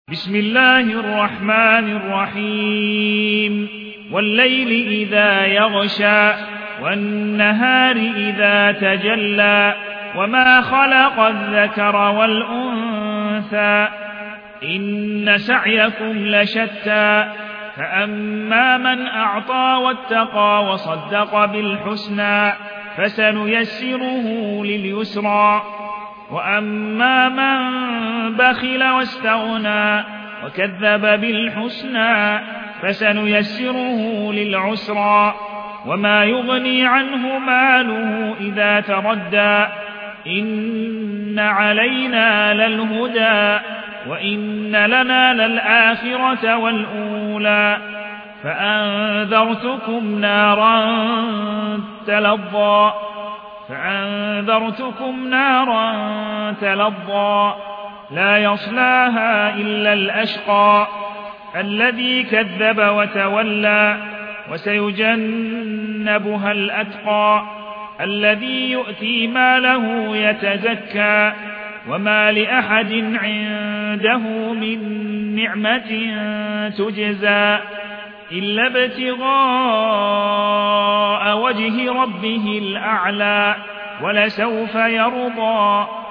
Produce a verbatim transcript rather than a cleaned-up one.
بسم الله الرحمن الرحيم والليل إذا يغشى والنهار إذا تجلى وما خلق الذكر والأنثى إن سعيكم لشتى فأما من أعطى واتقى وصدق بالحسنى فسنيسره لليسرى وأما من بخل واستغنى وكذب بالحسنى فسنيسره للعسرى وما يغني عنه ماله إذا تردى إن علينا للهدى وإن لنا للآخرة والأولى فأنذرتكم نارا تلظى فأنذرتكم نارا تلظى لا يصلاها إلا الأشقى الذي كذب وتولى وسيجنبها الأتقى الذي يؤتي ماله يتزكى وما لأحد عنده من نعمة تجزى إلا ابتغاء وجه ربه الأعلى ولسوف يرضى